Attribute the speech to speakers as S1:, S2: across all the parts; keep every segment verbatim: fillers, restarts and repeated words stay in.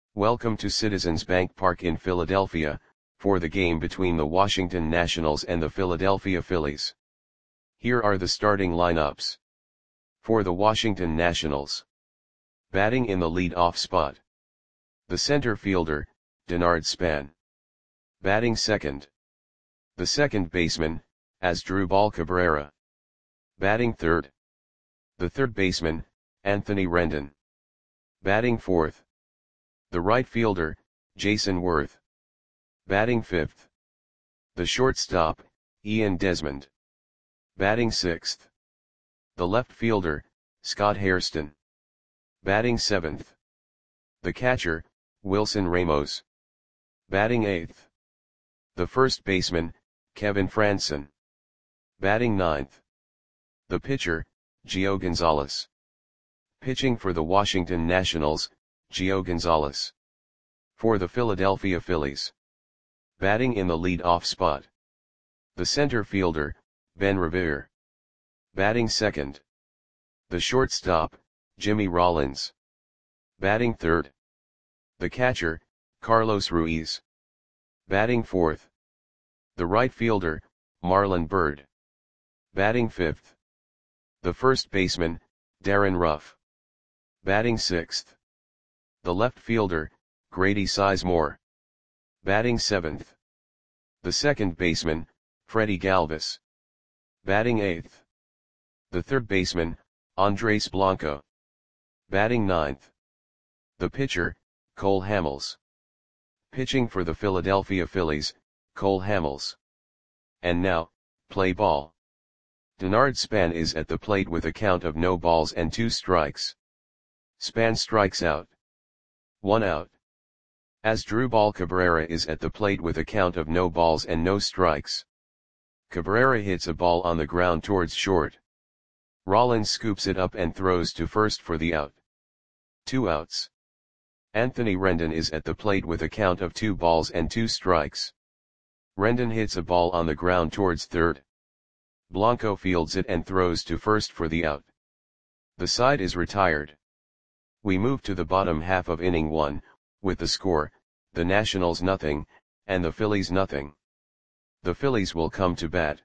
S1: Welcome to Citizens Bank Park in Philadelphia, for the game between the Washington Nationals and the Philadelphia Phillies. Here are the starting lineups. For the Washington Nationals. Batting in the lead-off spot. The center fielder, Denard Span. Batting second. The second baseman, Asdrubal Cabrera. Batting third. The third baseman, Anthony Rendon. Batting fourth. The right fielder, Jayson Werth. Batting fifth. The shortstop, Ian Desmond. Batting sixth. The left fielder, Scott Hairston. Batting seventh. The catcher, Wilson Ramos. Batting eighth. The first baseman, Kevin Frandsen. Batting ninth. The pitcher, Gio Gonzalez. Pitching for the Washington Nationals, Gio Gonzalez. For the Philadelphia Phillies. Batting in the lead-off spot. The center fielder, Ben Revere. Batting second. The shortstop, Jimmy Rollins. Batting third. The catcher, Carlos Ruiz. Batting fourth. The right fielder, Marlon Byrd. Batting fifth. The first baseman, Darren Ruff. Batting sixth. The left fielder, Grady Sizemore. Batting seventh. The second baseman, Freddie Galvis. Batting eighth. The third baseman, Andres Blanco. Batting ninth. The pitcher, Cole Hamels. Pitching for the Philadelphia Phillies, Cole Hamels. And now, play ball. Denard Span is at the plate with a count of no balls and two strikes. Span strikes out. One out. Asdrubal Cabrera is at the plate with a count of no balls and no strikes. Cabrera hits a ball on the ground towards short. Rollins scoops it up and throws to first for the out. Two outs. Anthony Rendon is at the plate with a count of two balls and two strikes. Rendon hits a ball on the ground towards third. Blanco fields it and throws to first for the out. The side is retired. We move to the bottom half of inning one, with the score, the Nationals nothing, and the Phillies nothing. The Phillies will come to bat.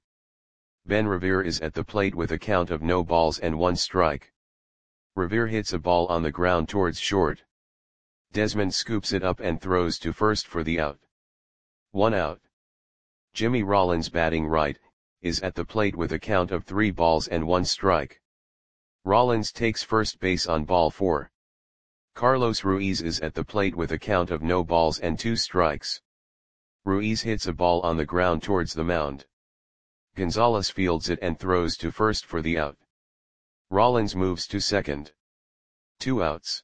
S1: Ben Revere is at the plate with a count of no balls and one strike. Revere hits a ball on the ground towards short. Desmond scoops it up and throws to first for the out. One out. Jimmy Rollins, batting right, is at the plate with a count of three balls and one strike. Rollins takes first base on ball four. Carlos Ruiz is at the plate with a count of no balls and two strikes. Ruiz hits a ball on the ground towards the mound. Gonzalez fields it and throws to first for the out. Rollins moves to second. Two outs.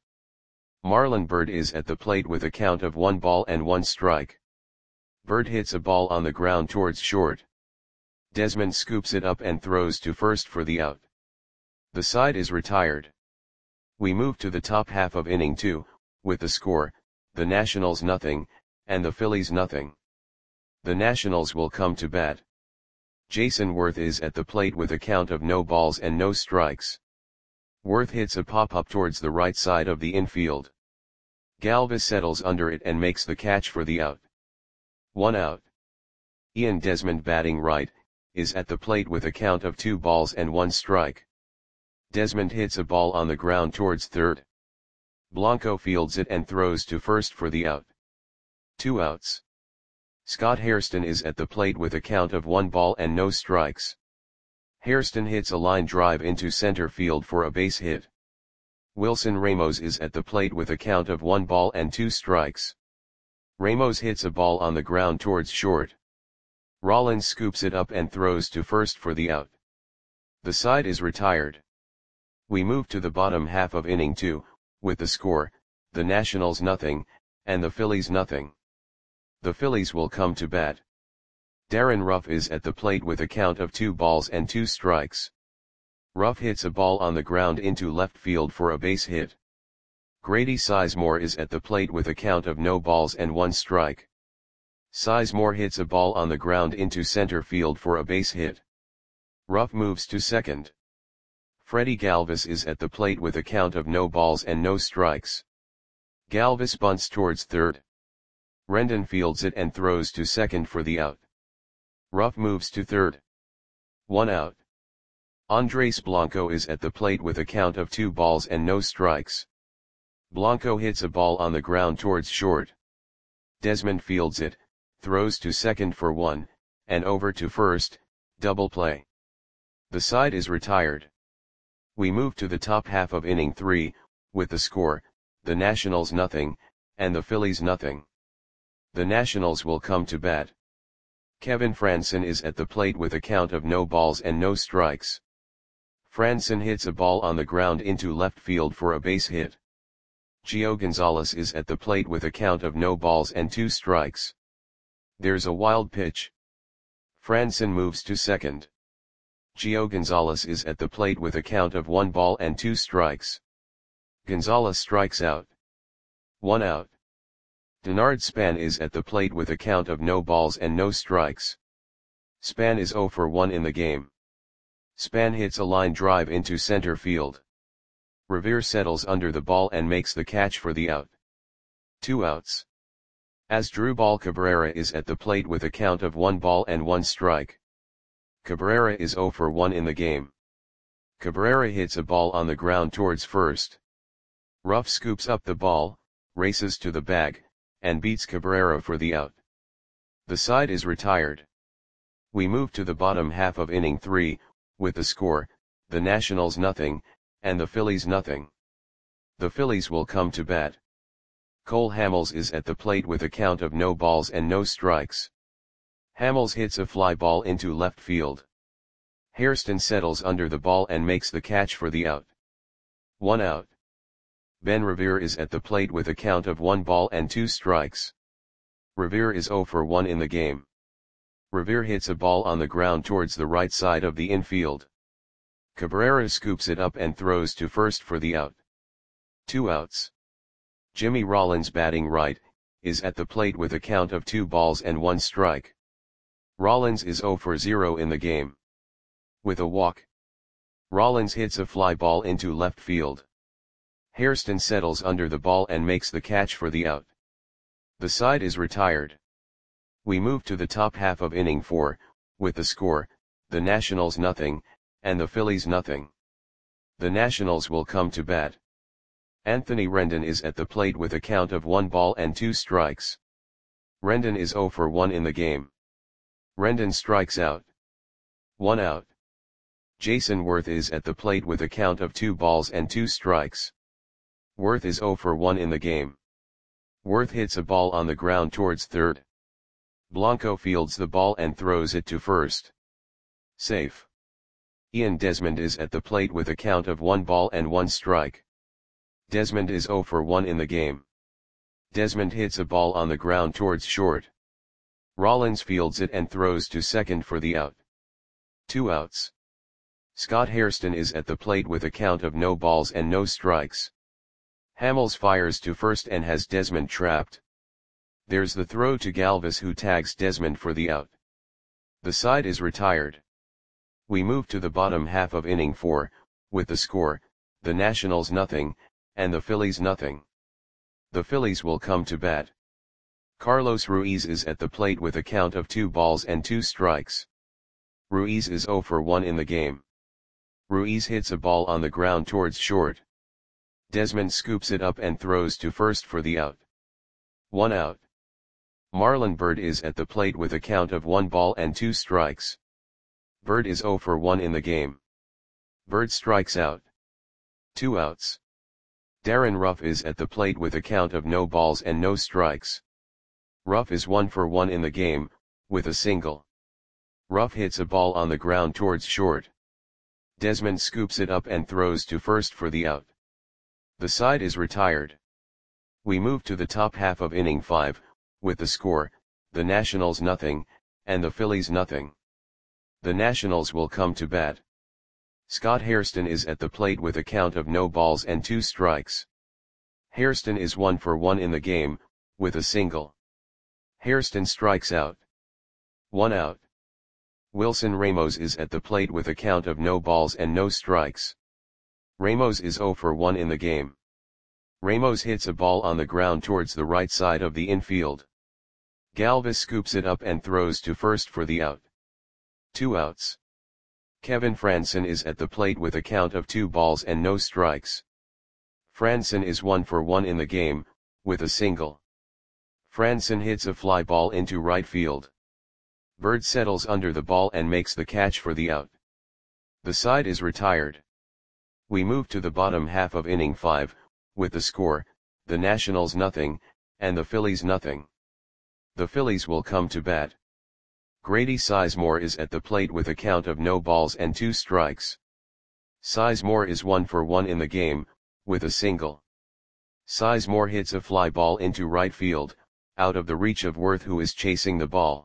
S1: Marlon Byrd is at the plate with a count of one ball and one strike. Byrd hits a ball on the ground towards short. Desmond scoops it up and throws to first for the out. The side is retired. We move to the top half of inning two, with the score, the Nationals nothing, and the Phillies nothing. The Nationals will come to bat. Jayson Werth is at the plate with a count of no balls and no strikes. Werth hits a pop-up towards the right side of the infield. Galvis settles under it and makes the catch for the out. One out. Ian Desmond, batting right, is at the plate with a count of two balls and one strike. Desmond hits a ball on the ground towards third. Blanco fields it and throws to first for the out. Two outs. Scott Hairston is at the plate with a count of one ball and no strikes. Hairston hits a line drive into center field for a base hit. Wilson Ramos is at the plate with a count of one ball and two strikes. Ramos hits a ball on the ground towards short. Rollins scoops it up and throws to first for the out. The side is retired. We move to the bottom half of inning two, with the score, the Nationals nothing, and the Phillies nothing. The Phillies will come to bat. Darren Ruff is at the plate with a count of two balls and two strikes. Ruff hits a ball on the ground into left field for a base hit. Grady Sizemore is at the plate with a count of no balls and one strike. Sizemore hits a ball on the ground into center field for a base hit. Ruff moves to second. Freddie Galvis is at the plate with a count of no balls and no strikes. Galvis bunts towards third. Rendon fields it and throws to second for the out. Ruff moves to third. One out. Andres Blanco is at the plate with a count of two balls and no strikes. Blanco hits a ball on the ground towards short. Desmond fields it, throws to second for one, and over to first, double play. The side is retired. We move to the top half of inning three, with the score, the Nationals nothing, and the Phillies nothing. The Nationals will come to bat. Kevin Frandsen is at the plate with a count of no balls and no strikes. Frandsen hits a ball on the ground into left field for a base hit. Gio Gonzalez is at the plate with a count of no balls and two strikes. There's a wild pitch. Frandsen moves to second. Gio Gonzalez is at the plate with a count of one ball and two strikes. Gonzalez strikes out. One out. Denard Span is at the plate with a count of no balls and no strikes. Span is zero for one in the game. Span hits a line drive into center field. Revere settles under the ball and makes the catch for the out. Two outs. Asdrubal Cabrera is at the plate with a count of one ball and one strike. Cabrera is zero for one in the game. Cabrera hits a ball on the ground towards first. Ruff scoops up the ball, races to the bag, and beats Cabrera for the out. The side is retired. We move to the bottom half of inning three, with the score, the Nationals nothing, and the Phillies nothing. The Phillies will come to bat. Cole Hamels is at the plate with a count of no balls and no strikes. Hamels hits a fly ball into left field. Hairston settles under the ball and makes the catch for the out. One out. Ben Revere is at the plate with a count of one ball and two strikes. Revere is zero for one in the game. Revere hits a ball on the ground towards the right side of the infield. Cabrera scoops it up and throws to first for the out. Two outs. Jimmy Rollins, batting right, is at the plate with a count of two balls and one strike. Rollins is zero for zero in the game. With a walk. Rollins hits a fly ball into left field. Hairston settles under the ball and makes the catch for the out. The side is retired. We move to the top half of inning four, with the score, the Nationals nothing, and the Phillies nothing. The Nationals will come to bat. Anthony Rendon is at the plate with a count of one ball and two strikes. Rendon is zero for one in the game. Rendon strikes out. One out. Jason Worth is at the plate with a count of two balls and two strikes. Worth is zero for one in the game. Worth hits a ball on the ground towards third. Blanco fields the ball and throws it to first. Safe. Ian Desmond is at the plate with a count of one ball and one strike. Desmond is zero for one in the game. Desmond hits a ball on the ground towards short. Rollins fields it and throws to second for the out. Two outs. Scott Hairston is at the plate with a count of no balls and no strikes. Hamels fires to first and has Desmond trapped. There's the throw to Galvis, who tags Desmond for the out. The side is retired. We move to the bottom half of inning four, with the score, the Nationals nothing, and the Phillies nothing. The Phillies will come to bat. Carlos Ruiz is at the plate with a count of two balls and two strikes. Ruiz is zero for one in the game. Ruiz hits a ball on the ground towards short. Desmond scoops it up and throws to first for the out. One out. Marlon Byrd is at the plate with a count of one ball and two strikes. Byrd is zero for one in the game. Byrd strikes out. Two outs. Darren Ruff is at the plate with a count of no balls and no strikes. Ruff is one for one in the game, with a single. Ruff hits a ball on the ground towards short. Desmond scoops it up and throws to first for the out. The side is retired. We move to the top half of inning five, with the score, the Nationals nothing, and the Phillies nothing. The Nationals will come to bat. Scott Hairston is at the plate with a count of no balls and two strikes. Hairston is one for one in the game, with a single. Hairston strikes out. One out. Wilson Ramos is at the plate with a count of no balls and no strikes. Ramos is zero for one in the game. Ramos hits a ball on the ground towards the right side of the infield. Galvis scoops it up and throws to first for the out. Two outs. Kevin Franson is at the plate with a count of two balls and no strikes. Franson is one for one in the game, with a single. Franson hits a fly ball into right field. Bird settles under the ball and makes the catch for the out. The side is retired. We move to the bottom half of inning five, with the score, the Nationals nothing, and the Phillies nothing. The Phillies will come to bat. Grady Sizemore is at the plate with a count of no balls and two strikes. Sizemore is one for one in the game, with a single. Sizemore hits a fly ball into right field, out of the reach of Worth, who is chasing the ball.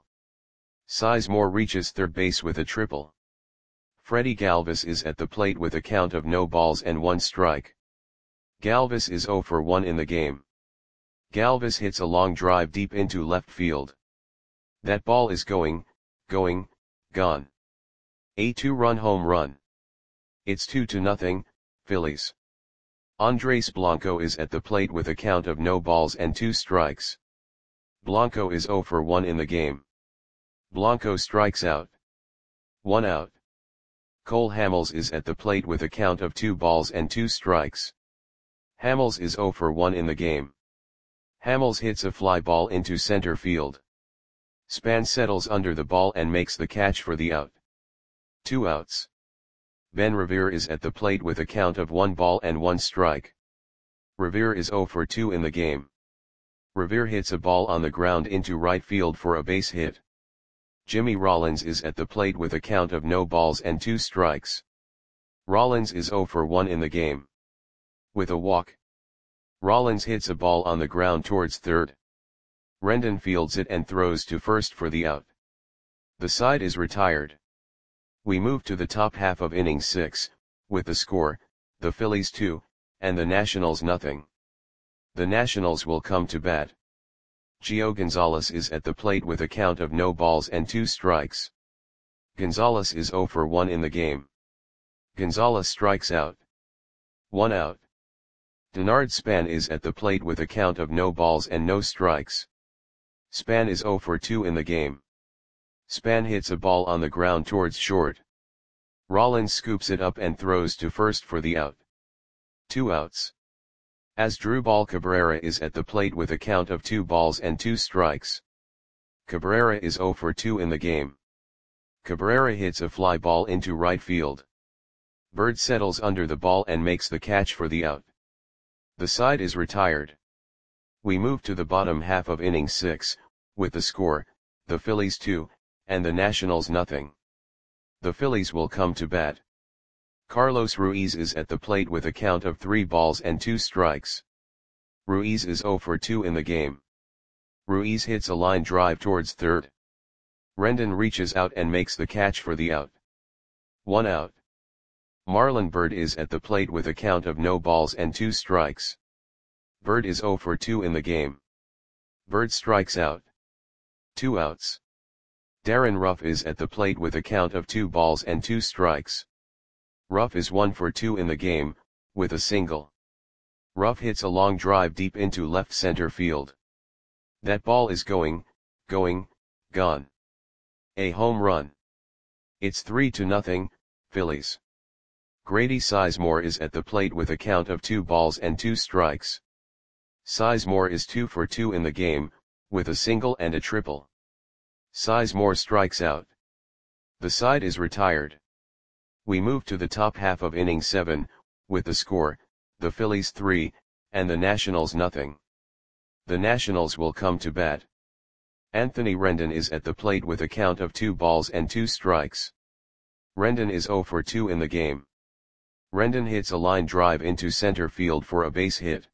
S1: Sizemore reaches third base with a triple. Freddie Galvis is at the plate with a count of no balls and one strike. Galvis is zero for one in the game. Galvis hits a long drive deep into left field. That ball is going, going, gone. A two-run home run. It's two to nothing, Phillies. Andres Blanco is at the plate with a count of no balls and two strikes. Blanco is zero for one in the game. Blanco strikes out. One out. Cole Hamels is at the plate with a count of two balls and two strikes. Hamels is zero for one in the game. Hamels hits a fly ball into center field. Span settles under the ball and makes the catch for the out. Two outs. Ben Revere is at the plate with a count of one ball and one strike. Revere is zero for two in the game. Revere hits a ball on the ground into right field for a base hit. Jimmy Rollins is at the plate with a count of no balls and two strikes. Rollins is zero for one in the game. With a walk. Rollins hits a ball on the ground towards third. Rendon fields it and throws to first for the out. The side is retired. We move to the top half of inning six, with the score, the Phillies two, and the Nationals nothing. The Nationals will come to bat. Gio Gonzalez is at the plate with a count of no balls and two strikes. Gonzalez is zero for one in the game. Gonzalez strikes out. One out. Denard Span is at the plate with a count of no balls and no strikes. Span is zero for two in the game. Span hits a ball on the ground towards short. Rollins scoops it up and throws to first for the out. Two outs. Asdrubal Cabrera is at the plate with a count of two balls and two strikes. Cabrera is zero for two in the game. Cabrera hits a fly ball into right field. Bird settles under the ball and makes the catch for the out. The side is retired. We move to the bottom half of inning six, with the score, the Phillies two, and the Nationals nothing. The Phillies will come to bat. Carlos Ruiz is at the plate with a count of three balls and two strikes. Ruiz is zero for two in the game. Ruiz hits a line drive towards third. Rendon reaches out and makes the catch for the out. One out. Marlon Byrd is at the plate with a count of no balls and two strikes. Byrd is zero for two in the game. Byrd strikes out. Two outs. Darren Ruff is at the plate with a count of two balls and two strikes. Ruff is one for two in the game, with a single. Ruff hits a long drive deep into left center field. That ball is going, going, gone. A home run. It's three to nothing, Phillies. Grady Sizemore is at the plate with a count of two balls and two strikes. Sizemore is two for two in the game, with a single and a triple. Sizemore strikes out. The side is retired. We move to the top half of inning seven, with the score, the Phillies three, and the Nationals nothing. The Nationals will come to bat. Anthony Rendon is at the plate with a count of two balls and two strikes. Rendon is zero for two in the game. Rendon hits a line drive into center field for a base hit.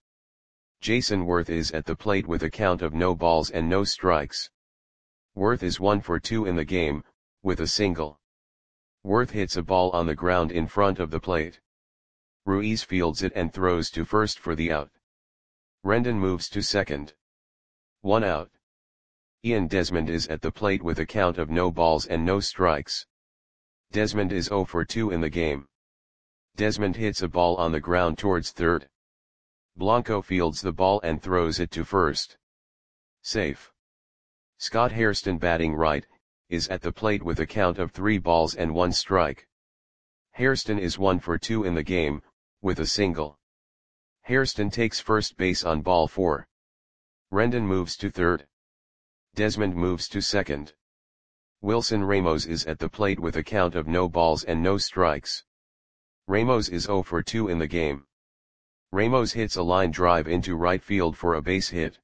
S1: Jason Worth is at the plate with a count of no balls and no strikes. Worth is one for two in the game, with a single. Worth hits a ball on the ground in front of the plate. Ruiz fields it and throws to first for the out. Rendon moves to second. One out. Ian Desmond is at the plate with a count of no balls and no strikes. Desmond is zero for two in the game. Desmond hits a ball on the ground towards third. Blanco fields the ball and throws it to first. Safe. Scott Hairston, batting right, is at the plate with a count of three balls and one strike. Hairston is one for two in the game, with a single. Hairston takes first base on ball four. Rendon moves to third. Desmond moves to second. Wilson Ramos is at the plate with a count of no balls and no strikes. Ramos is zero for two in the game. Ramos hits a line drive into right field for a base hit.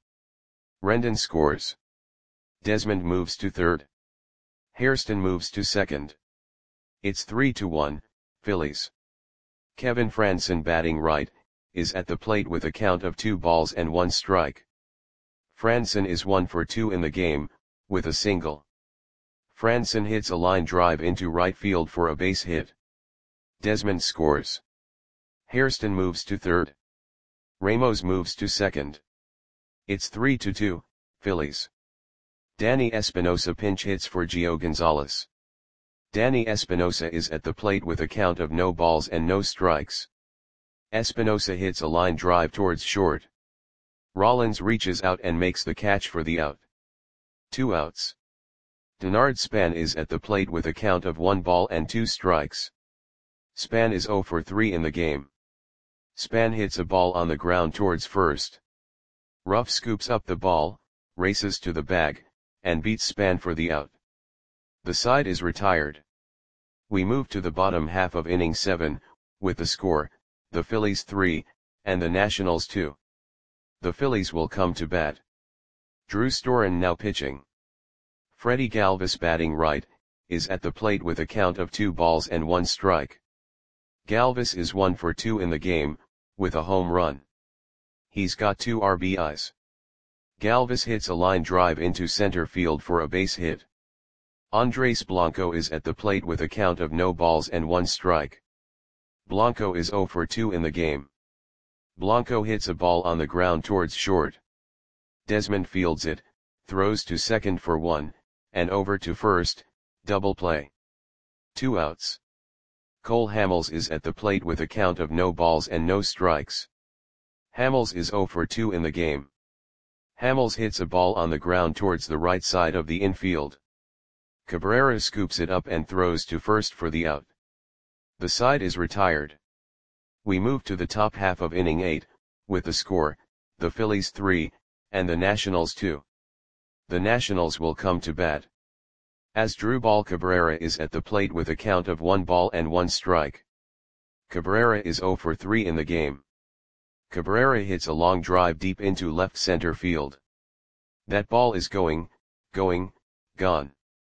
S1: Rendon scores. Desmond moves to third. Hairston moves to second. It's three to one, Phillies. Kevin Frandsen, batting right, is at the plate with a count of two balls and one strike. Frandsen is one for two in the game, with a single. Frandsen hits a line drive into right field for a base hit. Desmond scores. Hairston moves to third. Ramos moves to second. It's three to two, Phillies. Danny Espinosa pinch hits for Gio Gonzalez. Danny Espinosa is at the plate with a count of no balls and no strikes. Espinosa hits a line drive towards short. Rollins reaches out and makes the catch for the out. Two outs. Denard Span is at the plate with a count of one ball and two strikes. Span is zero for three in the game. Span hits a ball on the ground towards first. Ruff scoops up the ball, races to the bag, and beats Span for the out. The side is retired. We move to the bottom half of inning seven, with the score, the Phillies three, and the Nationals two. The Phillies will come to bat. Drew Storen now pitching. Freddie Galvis, batting right, is at the plate with a count of two balls and one strike. Galvis is one for two in the game, with a home run. He's got two R B Is. Galvis hits a line drive into center field for a base hit. Andres Blanco is at the plate with a count of no balls and one strike. Blanco is zero for two in the game. Blanco hits a ball on the ground towards short. Desmond fields it, throws to second for one, and over to first, double play. Two outs. Cole Hamels is at the plate with a count of no balls and no strikes. Hamels is zero for two in the game. Hamels hits a ball on the ground towards the right side of the infield. Cabrera scoops it up and throws to first for the out. The side is retired. We move to the top half of inning eight, with the score, the Phillies three, and the Nationals two. The Nationals will come to bat. Asdrubal Cabrera is at the plate with a count of one ball and one strike. Cabrera is zero for three in the game. Cabrera hits a long drive deep into left center field. That ball is going, going, gone.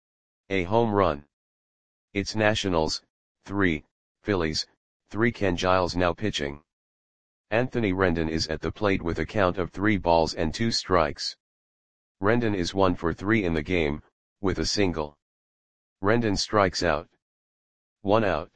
S1: A home run. It's Nationals, three, Phillies, three. Ken Giles now pitching. Anthony Rendon is at the plate with a count of three balls and two strikes. Rendon is one for three in the game, with a single. Rendon strikes out. One out.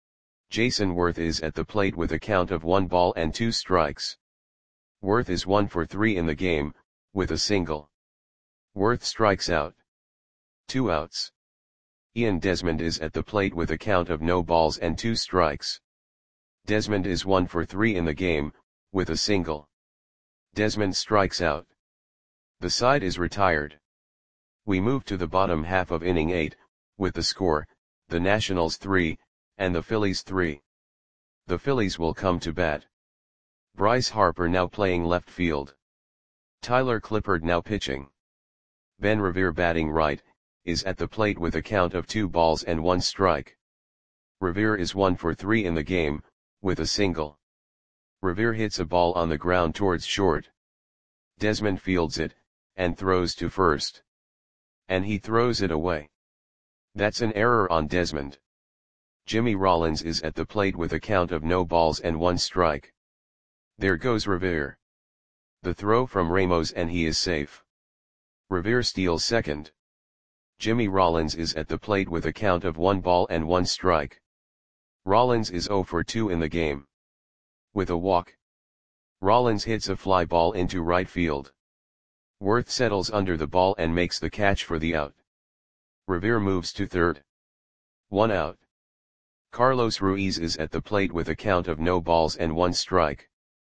S1: Jason Worth is at the plate with a count of one ball and two strikes. Worth is one for three in the game, with a single. Worth strikes out. Two outs. Ian Desmond is at the plate with a count of no balls and two strikes. Desmond is one for three in the game, with a single. Desmond strikes out. The side is retired. We move to the bottom half of inning eight, with the score, the Nationals three, and the Phillies three. The Phillies will come to bat. Bryce Harper now playing left field. Tyler Clippard now pitching. Ben Revere, batting right, is at the plate with a count of two balls and one strike. Revere is one for three in the game, with a single. Revere hits a ball on the ground towards short. Desmond fields it, and throws to first. And he throws it away. That's an error on Desmond. Jimmy Rollins is at the plate with a count of no balls and one strike. There goes Revere. The throw from Ramos and he is safe. Revere steals second. Jimmy Rollins is at the plate with a count of one ball and one strike. Rollins is zero for two in the game. With a walk. Rollins hits a fly ball into right field. Worth settles under the ball and makes the catch for the out. Revere moves to third. One out. Carlos Ruiz is at the plate with a count of no balls and one strike.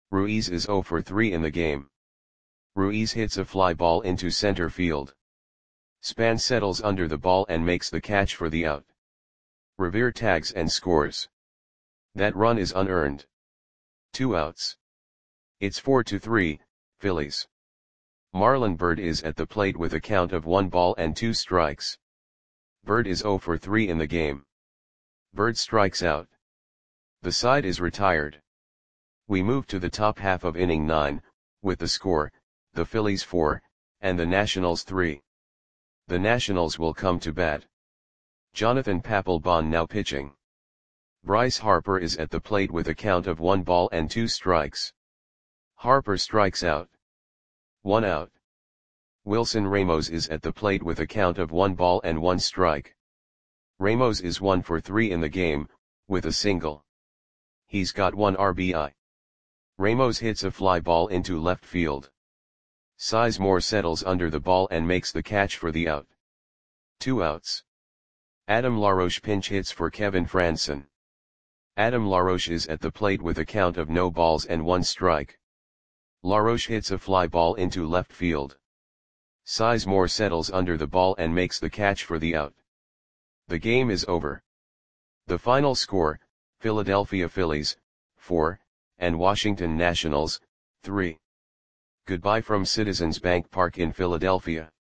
S1: Ruiz is zero for three in the game. Ruiz hits a fly ball into center field. Span settles under the ball and makes the catch for the out. Revere tags and scores. That run is unearned. Two outs. It's four to three, Phillies. Marlon Byrd is at the plate with a count of one ball and two strikes. Byrd is zero for three in the game. Byrd strikes out. The side is retired. We move to the top half of inning nine, with the score, the Phillies four, and the Nationals three. The Nationals will come to bat. Jonathan Papelbon now pitching. Bryce Harper is at the plate with a count of one ball and two strikes. Harper strikes out. One out. Wilson Ramos is at the plate with a count of one ball and one strike. Ramos is one for three in the game, with a single. He's got one R B I. Ramos hits a fly ball into left field. Sizemore settles under the ball and makes the catch for the out. Two outs. Adam LaRoche pinch hits for Kevin Frandsen. Adam LaRoche is at the plate with a count of no balls and one strike. LaRoche hits a fly ball into left field. Sizemore settles under the ball and makes the catch for the out. The game is over. The final score, Philadelphia Phillies, four, and Washington Nationals, three. Goodbye from Citizens Bank Park in Philadelphia.